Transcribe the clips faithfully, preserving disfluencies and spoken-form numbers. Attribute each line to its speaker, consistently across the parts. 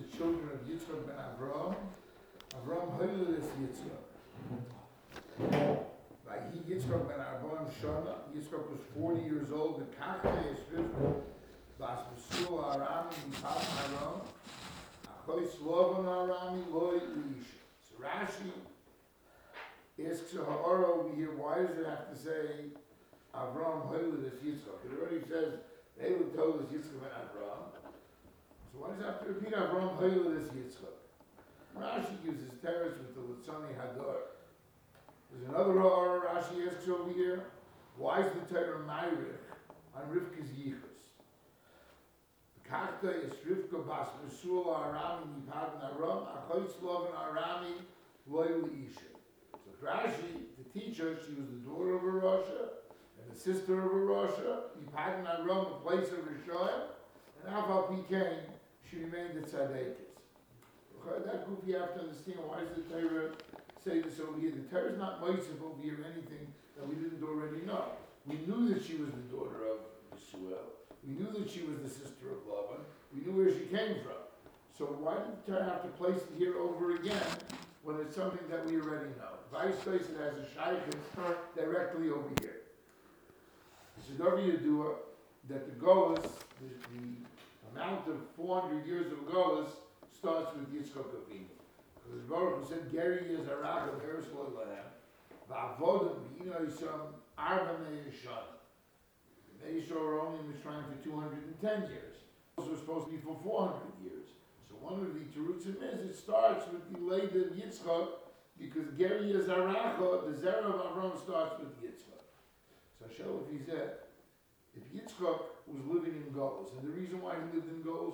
Speaker 1: children of Yitzchak ben Avram. Avram Hoyled is Yitzchak. By he Yitzchak ben Avram Shana, Yitzchak was forty years old. The Kachne is Rivka, Bas Besul Arami Mipat Aram, Achoy Slovan Arami Loy Lish. So Rashi asks a Ha'ara over here, why does it have to say Avram Hoyled is Yitzchak? It already says they would tell us Yitzchak ben Avram. So why does it have to repeat Avram Hoyled is Yitzchak? Rashi uses teretz with the Litzani Hadar. There's another Ha'ara Rashi asks over here, why is the Torah Ma'irich on Rivka's Yichus? The Kachta is Rivka Bas Mesul Arami Nipad Naram Achoy Slovan Arami Loy Isha. So Rashi, to teach her, she was the daughter of a Rasha and the sister of a Rasha, Nipad Naram, a place of Rishayim, and Aval Pikain, she remained at Tzadekis. That group you have to understand, why does the Torah say this over here? The Torah is not Moisef over here anything that we didn't already know. We knew that she was the daughter of Yisrael. We knew that she was the sister of Laban. We knew where she came from. So why did the Torah have to place it here over again when it's something that we already know? Vice versa, it has a shaykhis directly over here. It's a Davi Yadua that the Golas, the, the amount of four hundred years of Golas, starts with Yitzchak Avinu. Because the Baruch Hu said, Geri is Arach of Eretz Lo Lahem, Va'avodim v'ino Yisam Arba Me'yishon. The Me'yishon were only in Mitzrayim for two hundred ten years. Those were supposed to be for four hundred years. So one of the Terutzim is, it starts with the Leda of Yitzchak, because Geri is Aracha, the Zerah of Avram starts with Yitzchak. So Hashem, if he said, if Yitzchak was living in Golos, and the reason why he lived in Golos,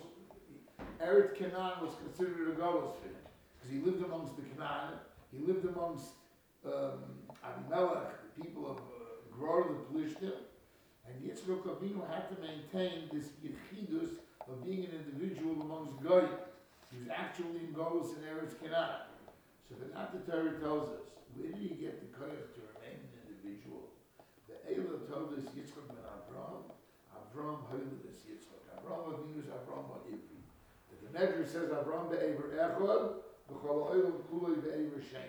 Speaker 1: Eretz Canaan was considered a Golos for him, because he lived amongst the Canaan, he lived amongst um, Abimelech, the people of uh, Gror, the Plishtim, and Yitzchak Avinu had to maintain this yichidus of being an individual amongst Goyim. He was actually in Golos in Eretz Canaan. So for that the Torah tells us, where did he get the koyach to remain an individual? The Eila told us Yitzchak ben Avram, Avram Hoylidus Yitzchak. Avram Avinu is Avram Ha'ivri. The Medrash says Avram be'ever echad, v'chol ha'olam kulei be'ever sheni.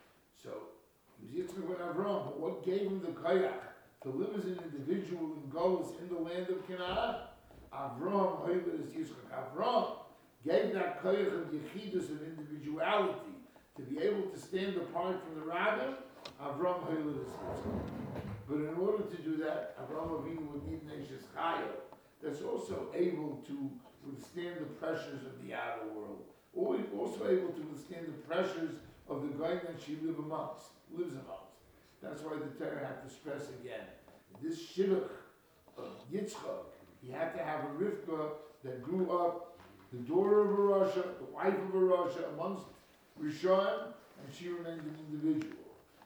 Speaker 1: So, he was Yitzchak ben Avram, but what gave him the koyach to live as an individual in Golos in the land of Canaan? Avram Hoylidus Yitzchak. Avram gave that koyach of yechidus, of individuality, to be able to stand apart from the rabbin. Avram Hoylidus Yitzchak. But in order to do that, Avram Avinu would need Neshes Chaya that's also able to withstand the pressures of the outer world, or also able to withstand the pressures of the guy that she live amongst, lives amongst. That's why the Torah had to stress again. This shidduch of Yitzchak, he had to have a Rivka that grew up, the daughter of a Rasha, the wife of a Rasha, amongst Rishon, and she remained an individual.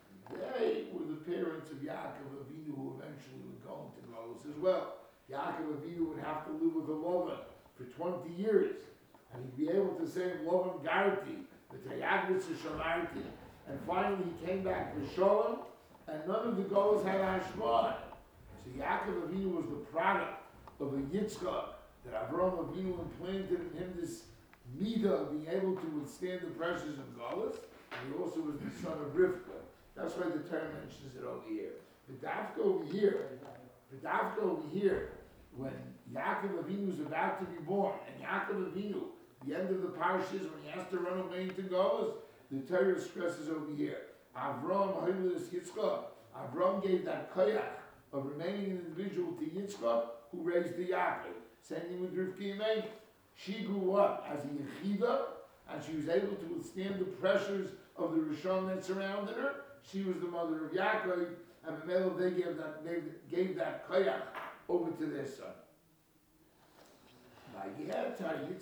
Speaker 1: They were the parents of Yaakov Avinu, who eventually would go into Golos as well. Yaakov Avinu would have to live with a Lavan for twenty years, and he'd be able to say Lavan Garti, the Tayagvitz Shamarti, and finally he came back to Shalom, and none of the Golos had Hashman. So Yaakov Avinu was the product of a Yitzchak, that Avraham Avinu implanted in him this midah of being able to withstand the pressures of Golos, and he also was the son of Rivka. That's why the Torah mentions it over here. The Dafka over here, the Dafka over here, when Yaakov Avinu is about to be born, and Yaakov Avinu, the end of the parashas, when he has to run away into Golos, the Torah stresses over here. Avram Hoylidus Yitzchak. Avram gave that koyach of remaining an individual to Yitzchak, who raised the Yaakov. Same thing with Rivka Yemeni. She grew up as a yechida, and she was able to withstand the pressures of the Rishon that surrounded her. She was the mother of Yaakov, and Mamelo, they gave that, they gave that koyach over to their son. Yitzchak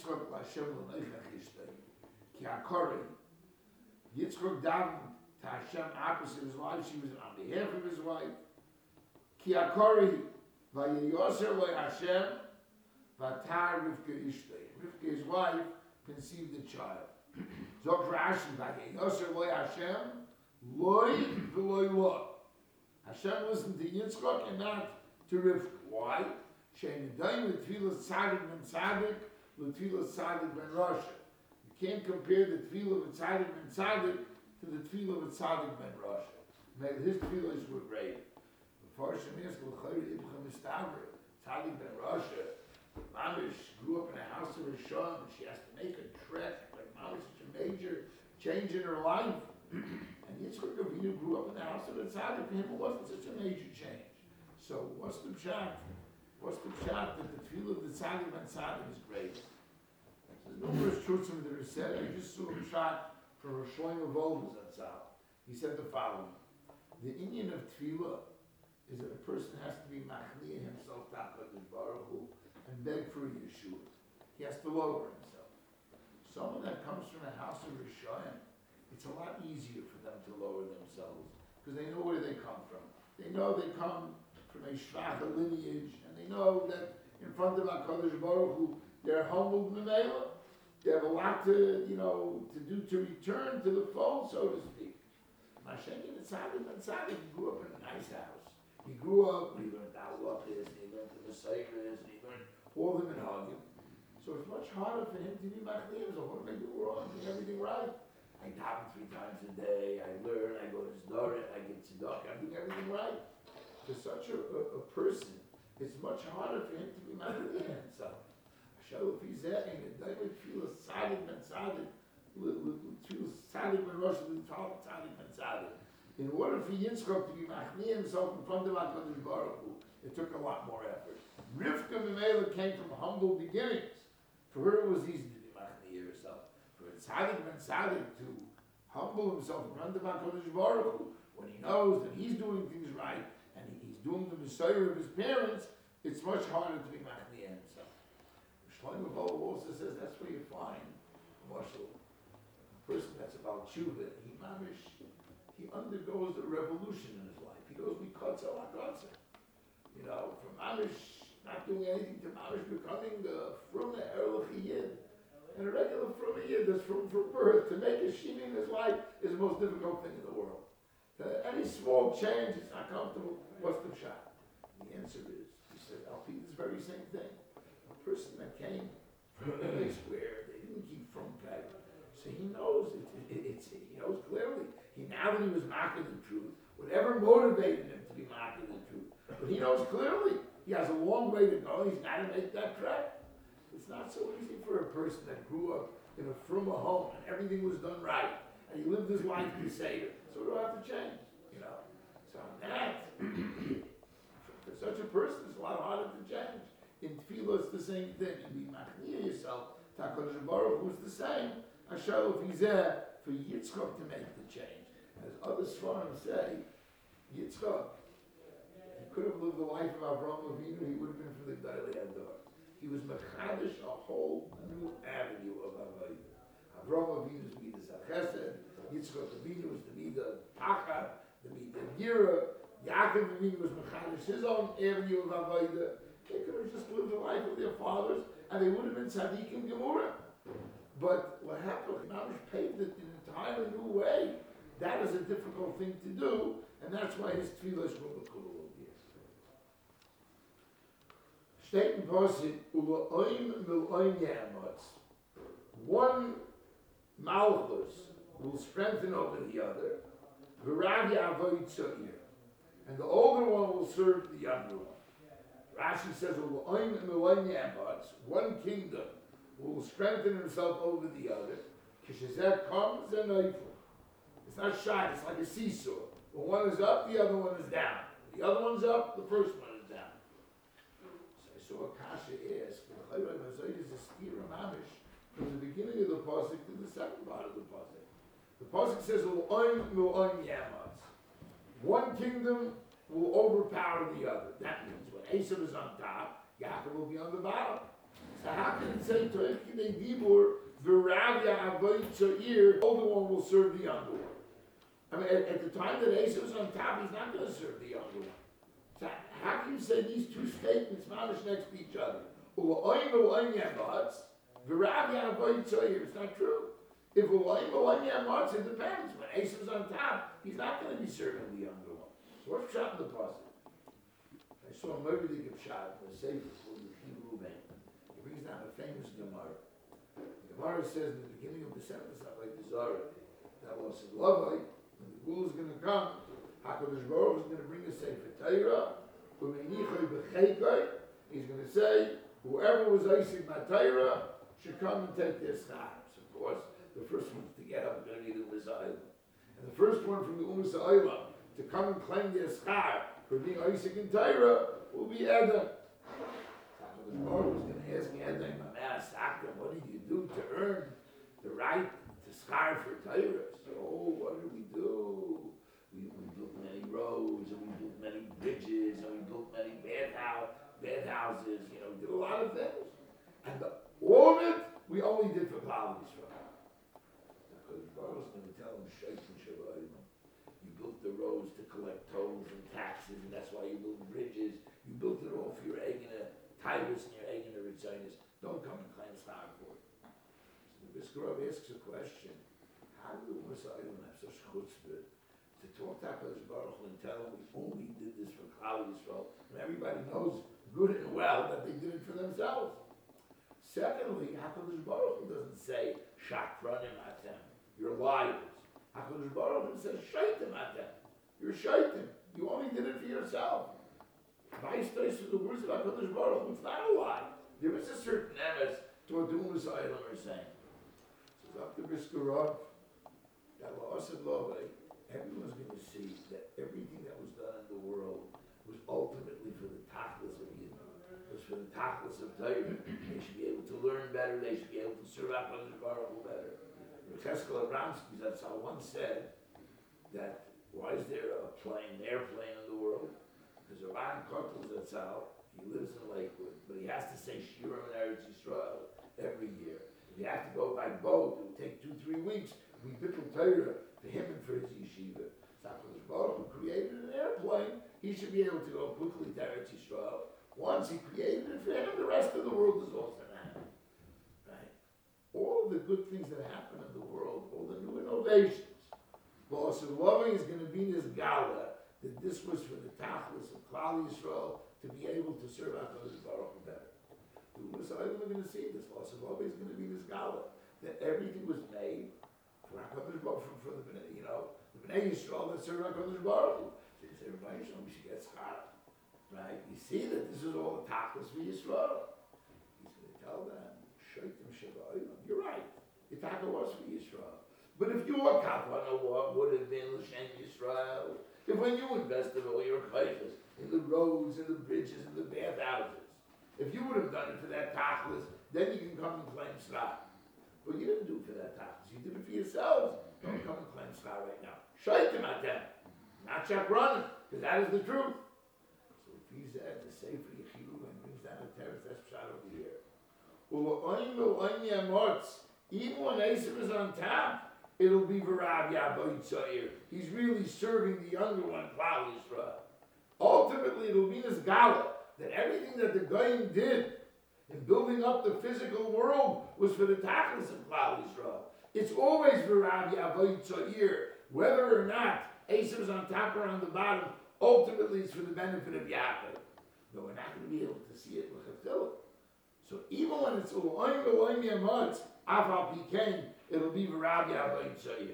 Speaker 1: davened to Hashem opposite his wife. She was on behalf of his wife. Ki akori vayeyoser lo Hashem vatar Rivka ishtei. Rivka, his wife, conceived a child. Zok Rashi vayeyoser lo Hashem loy v'loy lo. Hashem listened to Yitzchak and not to Rivka. Why? Shein daim l'tfilas tzadik ben tzadik l'tfilas tzadik ben Rasha. can't compare the tefillah of Tzaddik ben Tzaddik to the tefillah of Tzaddik ben Rosh. Maybe his tefillahs were great. The Farshim asked, L'chayr Ibcha Mistaber, Tzaddik ben Rosh, Mamish grew up in a house of Rishon, and she has to make a trek, like Mamish, such a major change in her life. And Yitzchak Avinu grew up in the house of a tzaddik. For him, it wasn't such a major change. So, what's the pshat? What's the pshat that the tefillah of the tzaddik ben tzaddik is great? There's numerous truths that are said. I just saw a pshat from Rosh Shlomo Wolbe Zatzal. He said the following: the inyan of tefillah is that a person has to be machniah himself tachlis baruch hu and beg for a yeshua. He has to lower himself. Someone that comes from a house of Rishon, it's a lot easier for them to lower themselves because they know where they come from. They know they come from a shvacha lineage, and they know that in front of HaKadosh Baruch Hu, they're humbled memela. They have a lot to, you know, to do to return to the fold, so to speak. Mashenkin and Tzaddik ben Tzaddik grew up in a nice house. He grew up, he learned Halachas, and he learned the Messiahs, and he learned all the minhagim. So it's much harder for him to be machniah. So what am I doing wrong? I'm doing everything right. I daven three times a day, I learn, I go to Zdorim, I get tzedakah, I'm doing everything right. For such a, a, a person, it's much harder for him to be machniah himself. Hashem, if he's there, and the daily tefillah tzaddik ben tzaddik, tefillah tzaddik ben Rosh, tefillah tzaddik ben tzaddik. In order for Yitzchak to be machniah himself in front of HaKadosh Baruch Hu, it took a lot more effort. Rivka Memela came from humble beginnings. For her, it was easy to be machniah herself. Tzaddik ben tzaddik to humble himself in front of HaKadosh Baruch Hu, when he knows that he's doing things right and he's doing the Messiah of his parents, it's much harder to be machniah himself. Shlomo Wolbe also says that's where you find Marshall, a person that's about tshuva. He mamish, he undergoes a revolution in his life. He goes mikotza lakotza. You know, from mamish not doing anything to mamish becoming the frumah erlich yid. And a regular from a yid that's from, from birth, to make a shini in his life is the most difficult thing in the world. Uh, any small change, it's not comfortable. What's the shot? The answer is, he said, I'll be this very same thing. A person that came from a place where they didn't keep from peg, so he knows, it, it, it's, he knows clearly. He, now that he was mocking the truth, whatever motivated him to be mocking the truth, but he knows clearly he has a long way to go. He's got to make that trek. It's not so easy for a person that grew up in a frumah home and everything was done right, and he lived his life to save it. So it'll have to change, you know. So that, for such a person, it's a lot harder to change. In tefillah, it's the same thing. You be machniah yourself. HaKadosh Baruch Hu is the same. Hashem, if he's there for Yitzchak to make the change. As other Sfarim say, Yitzchak, he could have lived the life of Avraham Avinu. He would have been from the Gdolei Hador. He was mechadish a whole new avenue of avodah. Avraham Avinu's midas chesed, Yitzchak Avinu was the midah pacha, the midah gira. Yaakov Avinu was mechadish his own avenue of avodah. They could have just lived the life of their fathers, and they would have been tzaddik and gemura. But what happened? Mamish paved it in an entirely new way. That is a difficult thing to do, and that's why his tefillah is remarkable. Steht in Posik, über oim will oim yamotz. One malchus will strengthen over the other. V'rav yavoy tza'ir. And the older one will serve the younger one. Rashi says, über oim will oim yamotz. One kingdom will strengthen himself over the other. Kishazeh comes and oifel. It's not shy, it's like a seesaw. When one is up, the other one is down. The other one's up, the first one is down. So Akasha asked, from the beginning of the pasuk to the second part of the pasuk. The pasuk says, one kingdom will overpower the other. That means when Esav is on top, Yaakov will be on the bottom. So how can it say, the older one will serve the younger one? I mean, at, at the time that Esav is on top, he's not going to serve the younger one. So how can you say these two statements mamish next to each other? It's not true. If it depends. When Esau's on top, he's not going to be serving the younger one. So what's shot in the pasuk? I saw a movie that gets shot in the Sefer called the Hebrew Man. He brings down a famous Gemara. The Gemara says in the beginning of the sentence, not like the Zohar, that was in Lovai, when the Gul is going to come, HaKadosh Baruch is going to bring a Sefer Torah, he's going to say, whoever was icing my Torah should come and take their schars. Of course, the first ones to get up are going to be the Umas Ha'olam. And the first one from the Umas Ha'olam to come and claim their schar for being icing in Torah will be Edom. HaKadosh Baruch is going to ask Edom, what did you do to earn the right to schar for Torah? So, what did we do? We, we built many roads, and we built many bridges, and we built many bathhouse, bathhouses, you know, we did a lot of things. And the, all of it, we only did for Klal Yisrael. Because God was going to tell him, Shaitan Shavayim, you built the roads to collect tolls and taxes, and that's why you built bridges. You built it all for your Egina Titus and your Egina Ritzinus. Don't come and claim schar for it. So the Biskarov asks a question, how do the Umas Ha'olam have such chutzpah to talk to HaKadosh Baruch Hu and tell him we only did this for Klal Yisrael, and everybody knows good and well that they did it for themselves. Secondly, HaKadosh Baruch Hu doesn't say, Shakranim atem, you're liars. HaKadosh Baruch Hu says, Shaitim atem, you're shaitim. You only did it for yourself. Vice versa, the words of HaKadosh Baruch Hu, it's not a lie. There is a certain emes to what the Umas Ha'olam are saying. So Doctor Biskarov, that loss of love, everyone's going to see that everything that was done in the world was ultimately for the tachlis of Yidden. It was for the tachlis of Torah. They should be able to learn better. They should be able to serve HaKadosh Baruch Hu better. Cheskel Abramsky, that's how one said that why is there a plane, an airplane in the world? Because Rabban Kotel Zatzal, he lives in Lakewood, but he has to say Shiurim in Eretz Yisrael every year. If you have to go by boat, it would take two, three weeks. We bittul Torah for him and for his yeshiva. HaKadosh Baruch Hu created an airplane. He should be able to go quickly to Eretz Yisrael. Once he created it for him, the rest of the world is also happy. Right? All of the good things that happen in the world, all the new innovations. Boss of loving is going to be this gala that this was for the tachlis of Klal Yisrael to be able to serve HaKadosh Baruch Hu better. The Umas Ha'olam are going to see this. Boss of loving is going to be this gala that everything was made for HaKadosh Baruch Hu, for the you know the Bnei Yisrael that serve HaKadosh Baruch Hu. So you say, Rabbi Yisrael, we should get schar, right? You see that this is all the tachlis for Yisrael. He's going to tell them, Shaitim Shavayim, you're right. The taka was for Yisrael. But if your kapana would have been L'Shem Yisrael, if when you invested all your kaiches in the roads and the bridges and the bathhouses, if you would have done it for that tachlis, then you can come and claim schar. But you didn't do it for that tachlis. You did it for yourselves. Don't come and claim schar right now. Shaitim atem, not shakranim, because that is the truth. So if he said the Sefer Yechilu and brings down the terrace, that's shot over here. Even when Esav is on top, it'll be V'Rav Yaboy Tzair. He's really serving the younger one, Klal Yisrael. Ultimately, it'll be this gala that everything that the Goyim did in building up the physical world was for the tachlis of Klal Yisrael. It's always V'Rav Yaboy Tzair, whether or not Esav is on top or on the bottom. Ultimately, it's for the benefit of Yaakov. But we're not going to be able to see it with a Philip. So even when it's U'oim U'oim Yamotz, Afal Pikein, it'll be V'Rav Yaboy Tzair.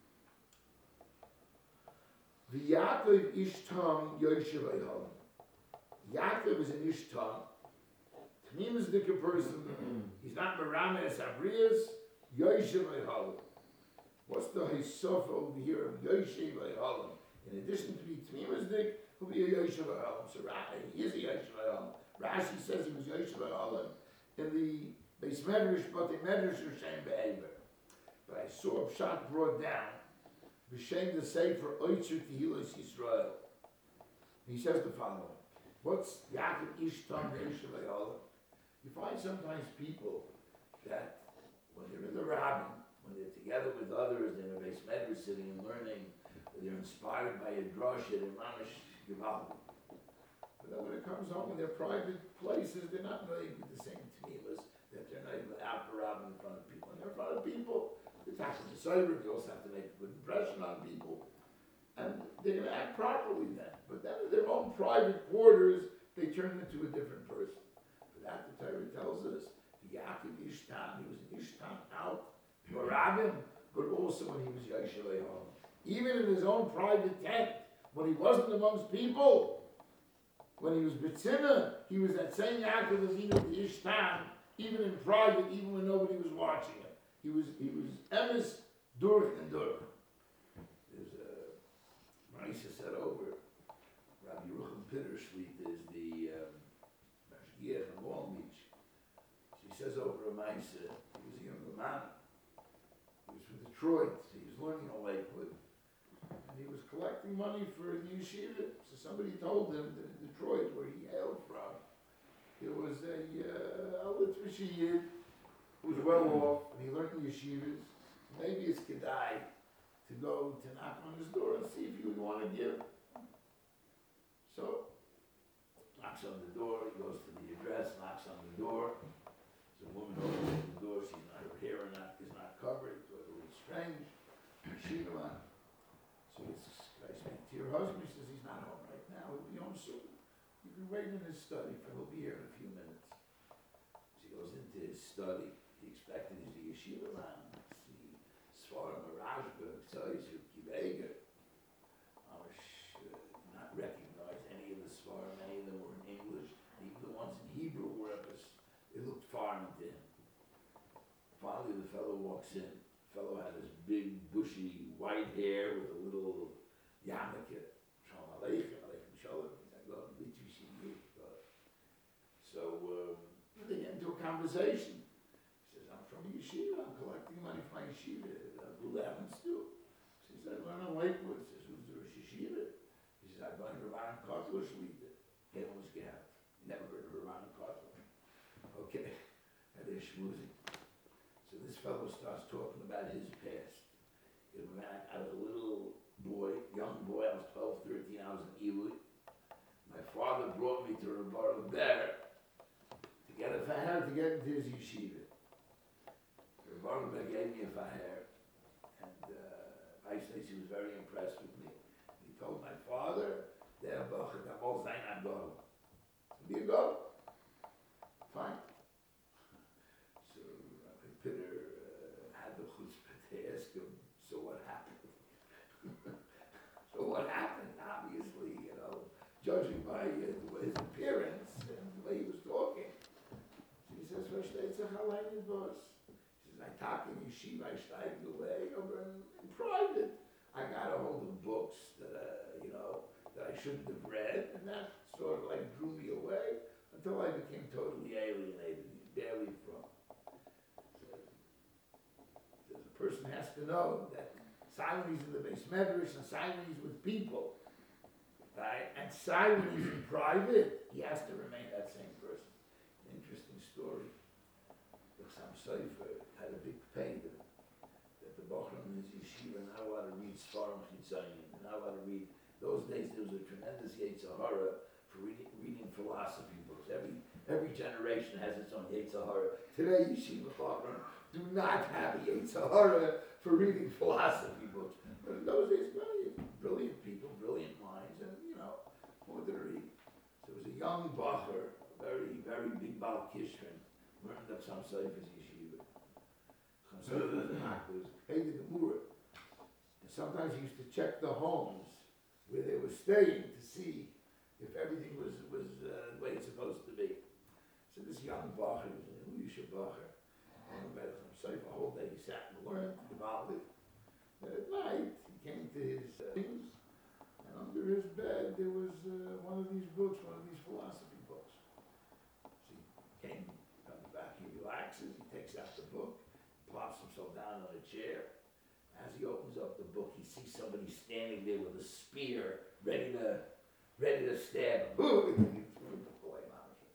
Speaker 1: V'Yaakov Ishtam Yoshev Eihalim. Yaakov is an Ishtam. Tmim is the person. He's not Merames Abrias. Yoshev Eihalim. What's the Hisofa over here of Yoshev Eihalim? In addition to be Tmimizdik, he'll be a Yoshev Eihalim. So he is a Yoshev Eihalim. Rashi says he was Yoshev Eihalim in the Beis Medrash, but the Medrash are Shem Be'ever. But I saw a shot brought down, B'Shem the Sefer Oitzer Tehillos Yisrael. He says the following: what's Yaakov Ishtam Yoshev Eihalim? You find sometimes people that when they're in the rabbin, when they're together with others, they're in a Beis Medrash sitting and learning, they're inspired by a drasha, they're mamish Givaldi. But then when it comes home in their private places, they're not knowing with the same tmimas that they're not even out the rabbin in front of people. And they're in front of people, they're taxing the cyber, they also have to make a good impression on people. And they're going to act properly then. But then in their own private quarters, they turn into a different person. But that the Torah tells us, Yaakov Ishtam, he was an Ishtam Rabin, but also when he was Yeshiva home. Even in his own private tent, when he wasn't amongst people, when he was B'tzina, he was at Saint Yaakov Avinu the Ishtan, even in private, even when nobody was watching him. He was he was emes durch and durch. There's a Marisa said over Rabbi Yerucham Pitterschliet is the Mashgiach um, in Long Beach. So he says over a Marisa, he was a younger man. He was from Detroit. So he was learning in Lakewood. And he was collecting money for the yeshiva. So somebody told him that in Detroit, where he hailed from, there was a uh, a Litvish Yid who was well off, and he learned in yeshivas. Maybe it's Kedai to go to knock on his door and see if he would want to give. So, knocks on the door, he goes to the address, knocks on the door. There's a woman opens the door, she's not, her hair or not, is not covered, so it's a little strange. Yeshiva man. So he says, can I speak to your husband? He says, he's not home right now, he'll be home soon. You can wait in his study, for he'll be here in a few minutes. So he goes into his study. He expected his yeshiva man. See, Svarim Rashba, Tzaizu, Kivega. I was not recognize any of the Svarim. Any of them were in English. Even the ones in Hebrew were up as, they looked foreign to him. Finally, the fellow walks in. The fellow had this big, bushy, white hair with a little yarmulke. Shalom Aleichem, Aleichem Shalom. So um, they get into a conversation. He says, I'm from yeshiva, I'm collecting money for my yeshiva. Who happens to? She says, I learn in Lakewood. He says, who's the Rosh Yeshiva? He says, I'm going to Rav Kotler Shlita. He was gehabt. Never heard of Rav Kotler. Okay, and they're schmoozing. So this fellow starts talking about his past. You know, man, I was a little boy, young boy, I was twelve, thirteen, I was in Elul. My father brought me to Rabbar Ber to get a faher to get into his yeshiva. Rabbar Ber gave me a faher, and uh, I say he was very impressed with me. He told my father, "Der Bach, der Bach sein a go." Be a go. Fine. So Rabbi Pitter uh, had the chutzpah to ask him, "So what happened?" So what happened? Obviously, you know, judging by uh, his appearance and the way he was talking. So he says, "Versteht sich allein in Bus." He says, "I talk in yeshiva, I steig away over in, in private. I got a hold of books that, uh, you know, that I shouldn't have read, and that sort of like drew me away until I became totally alienated, barely from." So, the person has to know that Simon in the base medrash and Simon with people, right? And Simon in private, he has to remain that same person. An interesting story. The Chassam Sofer had a big pain that, that the Bochum in his yeshiva not allowed to read Sfarim Chitzayim, not allowed to read. Those days there was a tremendous Yetzer Hara for reading, reading philosophy books. Every every generation has its own Yetzer Hara. Today yeshiva Bochum do not have a Yetzer Hara for reading philosophy books. But in those days, brilliant, brilliant people, brilliant minds, and you know, what did they read? So there was a young Bacher, a very, very big Baal Kishrin, learned up some Seifers yeshiva. Some Seifers was hated the Gemara. And sometimes he used to check the homes where they were staying to see if everything was, was uh, the way it's supposed to be. So this young Bacher was a Yusha Bacher. And about some Sefer, a whole day he sat and learned about it. But at night, he came to his uh, things, and under his bed there was uh, one of these books, one of these philosophy books. So he came, comes back, he relaxes, he takes out the book, plops himself down on a chair. As he opens up the book, he sees somebody standing there with a spear, ready to, ready to stab him. He threw the book away,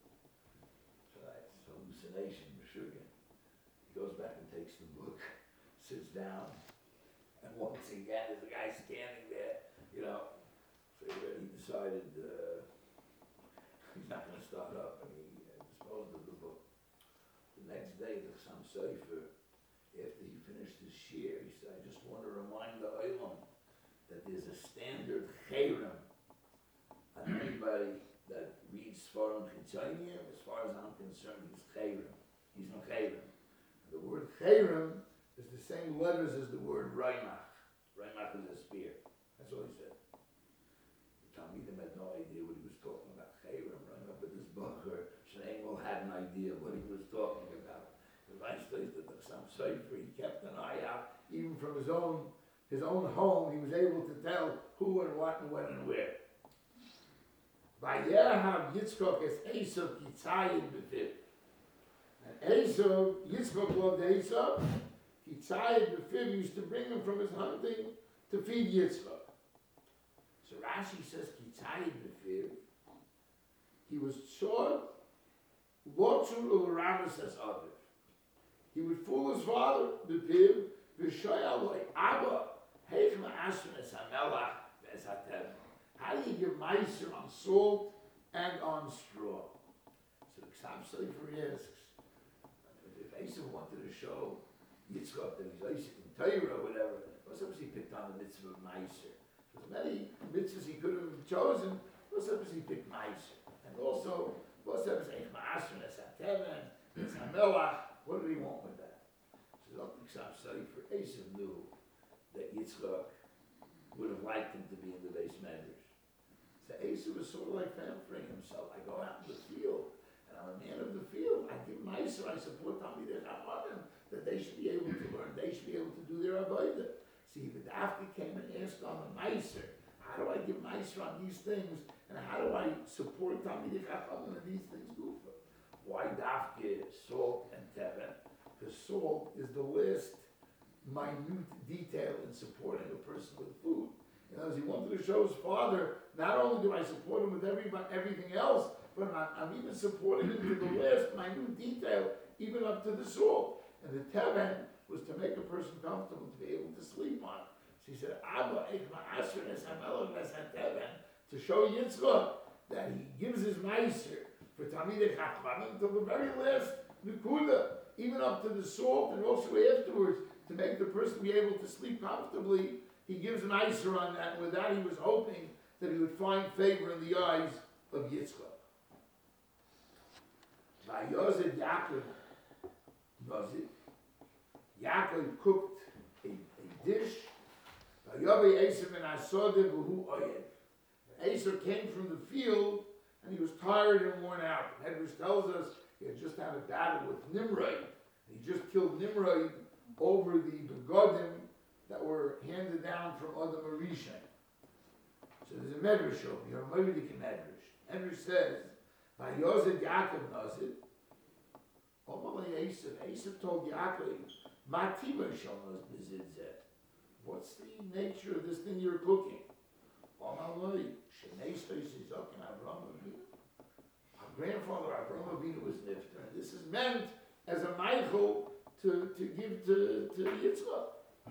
Speaker 1: so that's hallucination, Meshuggah. He goes back and takes the book, sits down, and once again, there's a guy standing there, you know. So he already decided uh, he's not going to start up, and he uh, disposed of the book. The next day, the Chassam Sofer, after he finished his shir, he said, "I just want to remind the Olam that there's a standard chayrim on anybody that reads Sfarim Chitzayim. As far as I'm concerned, he's chayrim. He's no chayrim. The word chayrim It's the same letters as the word Raimach. Raimach is a spear. That's all he said. The Talmidim had no idea what he was talking about. Chayrim, Raimach, but this Bacher, Shneimel had an idea what he was talking about. The Vice that the Chassam Sofer, he kept an eye out, even from his own his own home, he was able to tell who and what and when and where. Vayerahav Yitzchok es Esav Kitzayid B'Fiv. And Esav, Yitzchok loved Esav. Kitzayid B'Fiv used to bring him from his hunting to feed Yitzchok. So Rashi says Kitzayid B'Fiv. He was short. Lotzur Ul-Ramas as Aviv. He would fool his father, B'Fiv, V'Shoyaloi, Abba, Heichma Ashon es HaMelach V'es HaTev. How do you give meiser on salt and on straw? So the Chassam Sofer asks, if Esav wanted to show Yitzchak that he's Isaac in Torah or whatever, what's up he picked on the mitzvah of meiser? There's many mitzvahs he could have chosen, what's up he picked meiser? And also, what's up is Eichma Ashon es HaTev, es HaMelach, what did he want with that? So the Chassam Sofer, Esav knew that Yitzchak would have liked him to be in the base measures. So Esav was sort of like pampering himself. I go out in the field, and I'm a man of the field. I give meiser, I support Talmidei Chachamim, that they should be able to learn, they should be able to do their avodah. See, the Dafka came and asked on the meiser, how do I give meiser on these things, and how do I support Talmidei Chachamim and these things go for? Why Dafka, salt, and tevin? Because salt is the last minute detail in supporting a person with food. You know, as he wanted to show his father, not only do I support him with everybody, everything else, but I'm, I'm even supporting him to the last minute detail, even up to the salt. And the teven was to make a person comfortable to be able to sleep on. So he said, Abba, Eichma Asher es HaMelech es HaTeven, to show Yitzchak that he gives his meiser for Talmidei Chachamim until the very last nekuda, even up to the salt, and also afterwards, to make the person be able to sleep comfortably. He gives an icer on that, and with that he was hoping that he would find favor in the eyes of Yitzchak. Vayozed Yaakov, Yozid, Yaakov cooked a, a dish. Vayovi Esav and Asodeh v'hu oyed. Esav came from the field, and he was tired and worn out. Medrash tells us he had just had a battle with Nimrod. He just killed Nimrod over the begodim that were handed down from Adam Arishan. So there's a medrash over here, a Moedik medrash. Medrash says, Vayozed Yaakov Nazid, Omalei Esav. Esav told Yaakov, Mativa Shonos Bezidzeh. What's the nature of this thing you're cooking? Omalei Shenei Stois Yitzchak and Avraham Avinu. Our grandfather Avraham Avinu was nifter, and this is meant as a Michael to, to give to, to Yitzchak.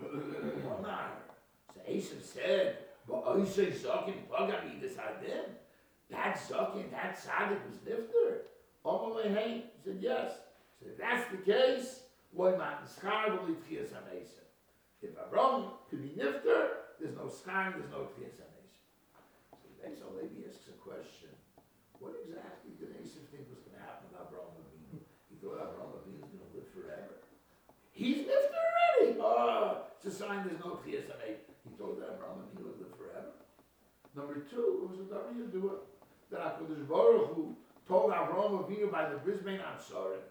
Speaker 1: So Esav said, but I say Zakin Pagami this Hadim. That Zakin, that Tzaddik was nifter. Amalei Hein said yes. So if that's the case, why not schar v'li tchias hamesim? If Avraham could be nifter, there's no schar, there's no tchias hamesim. So Esav maybe asks a question. What exactly did Esav think was going to happen with Avraham Avinu? He thought Avraham Avinu was going to live forever. He's nifter already. Oh, it's a sign there's no tchias hamesim. He thought that Avraham Avinu would live forever. Number two, it was a W do it. That HaKadosh Baruch Hu told Avraham Avinu by the Brisbane Ansarim,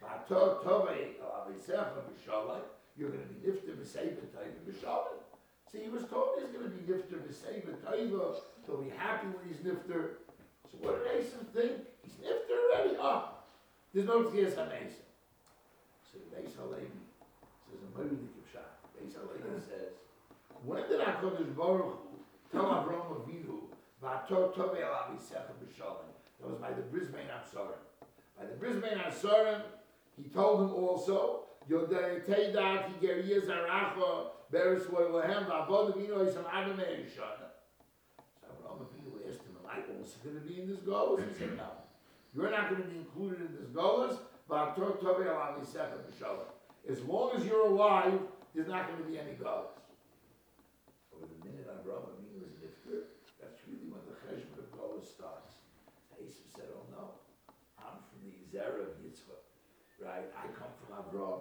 Speaker 1: you're going to be nifter b'seiva taiva b'shalom. See, he was told he's going to be nifter b'seiva taiva. He'll be happy when he's nifter. So what did Esav think? He's nifter already. Ah, oh, there's no tchias hamesim. So the Beis Halevi says a Moedik Pshat. Beis Halevi says, when did HaKadosh Baruch Hu tell Avraham Avinu v'ator tovei el avisecha b'shalom? That was by the Brisbane Ansarim. By the Brisbane Ansarim, he told him also, Yodei Teidat Higeriya Zaracha Beres Loylehem V'Avod Avinu Yisam Adam Eishana. So Avraham Avinu asked him, am I also going to be in this Golas? He said, no. You're not going to be included in this Golas, V'ator Tovei el avisecha b'shalom. As long as you're alive, there's not going to be any Golas. Over the minute Avraham Avinu is nifter, that's really when the cheshbon of Golas starts. Esav said, oh no, I'm from the Zera of Yitzchak, right? I come from Avraham.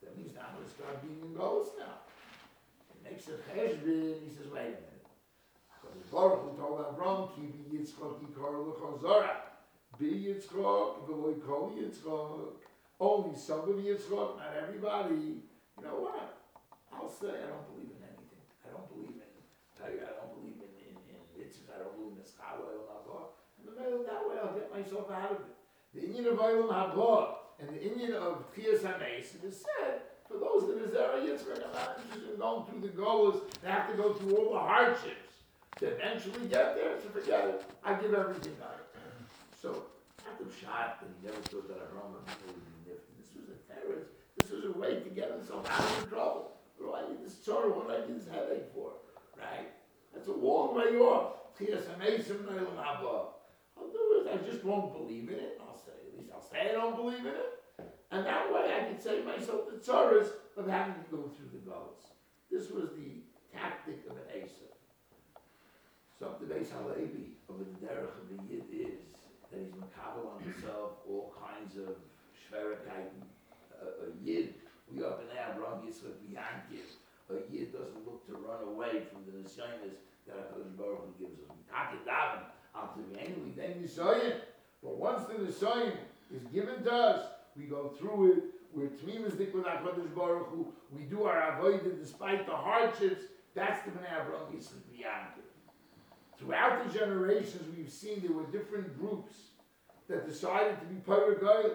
Speaker 1: That means now I'm going to start being in Golos now. He makes a cheshbon, he says, wait a minute. Because Baruch Hu told Avram, Ki bi Yitzchak yikar l'chol zara. Bi Yitzchak, v'lo yikol Yitzchak. Only some of Yitzchak, not everybody. You know what? I'll say I don't believe in anything. I don't believe in Torah. I don't believe in, in, in mitzvahs. I don't believe in Eschala or Nagah. And the mail that way I'll get myself out of it. The Inyan of Olam Haba and the Inyan of Tchias HaMeis, it is said, for those that are Zera Yitzchak, are not interested in going through the goals, they have to go through all the hardships to eventually get there, so forget it. I give everything up. So, not the shot that he never thought that a Rambam would be nifty. This was a terrorist. This was a way to get himself out of trouble. What do I need this Torah? What do I need this headache for? Right? That's a long way off. Tchias HaMeis and Olam Haba. I'll do it. I just won't believe in it. I'll say, at least I'll say I don't believe in it. And that way I can save myself the tzaras of having to go through the goals. This was the tactic of an Esav. So the Beis Halevi of the derech of the Yid is that he's makabel on himself all kinds of shverikait. A, a Yid, we up in Abraham Yitzchak Yankiv. A Yid doesn't look to run away from the nisyonos that HaKadosh Baruch Hu gives us. We take it down. Ultimately, then Nisayin. But once the Nisayin is given to us, we go through it. We're Tmimas Dik with HaKadosh Baruch Hu. We do our avodah despite the hardships. That's the Bnei Avraham Yitzchak Yankiv. Throughout the generations, we've seen there were different groups that decided to be Torah Goyim.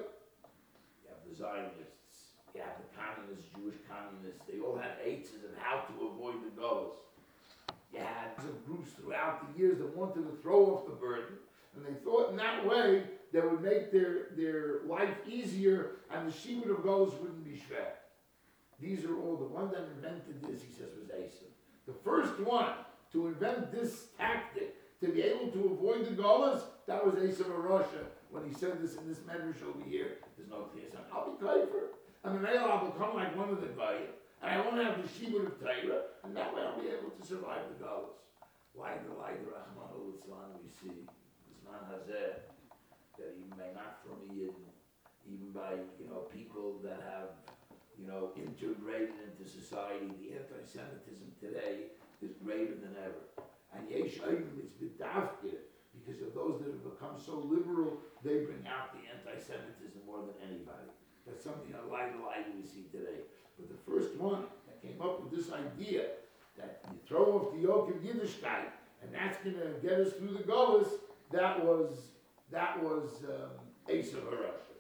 Speaker 1: You have the Zionists, you have the communists, Jewish communists. They all had aids of how to avoid the goals. You had some groups throughout the years that wanted to throw off the burden, and they thought in that way they would make their, their life easier, and the shibud of goals wouldn't be shver. These are all, the one that invented this, he says, was Esav. The first one to invent this tactic, to be able to avoid the golas, that was Esav of Russia, when he said this in this medrash over here. There's no clear sign. I'll be kaifer. And then I'll become like one of the guys, and I won't have the shibud of Torah, and that way I'll be able to survive the golas. Why the light of Rahman al-Islam we see, Zman Hazeh, that he may not from a Yid, even by, you know, people that have, you know, integrated into society. The anti-Semitism today is greater than ever. And Yesh Ayim is b'davke, because of those that have become so liberal, they bring out the anti-Semitism more than anybody. That's something a light of light we see today. But the first one that came up with this idea that you throw off the yoke of Yiddishkeit, and that's going to get us through the Golas, that was that was um, Esav HaRasha.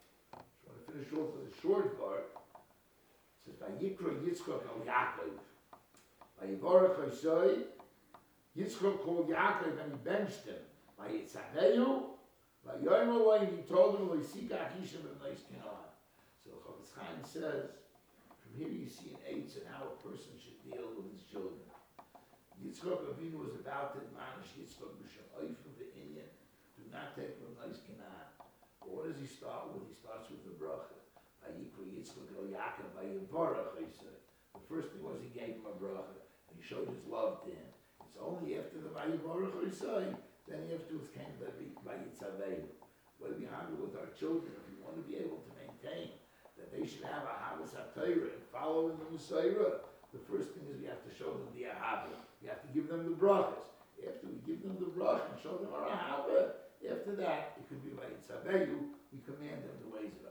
Speaker 1: I want to finish off with a short part. It says, Vayikra Yitzchak al Yaakov. Vayivorach Hosoi, Yitzchak called Yaakov and he benched him. Vayitzaveyu, Vayoyim Olay, and he told him, Loisika Achishim B'nais Kenan. So Chofetz Chaim says, from here you see an eights and how a person should deal with his children. Yitzchak Avinu was about to admonish Yitzchak B'Shem Oifim V'Inyan, do not take B'nais Kenan. But what does he start with? He starts with the bracha. Vayikra Yitzchak el Yaakov, Vayivorach Hosoi. The first thing was he gave him a bracha, and he showed his love to him. It's only after the Vayivorach Hosoi, then afterwards came the Vayitzaveyu. What do we handle with our children? If we want to be able to maintain that they should have a Havas HaTorah and follow in the Messiah, the first thing is we have to show them the Ahava. We have to give them the brachas. After we give them the bracha and show them our Ahava, after that, it could be Vayitzaveyu, we command them the ways of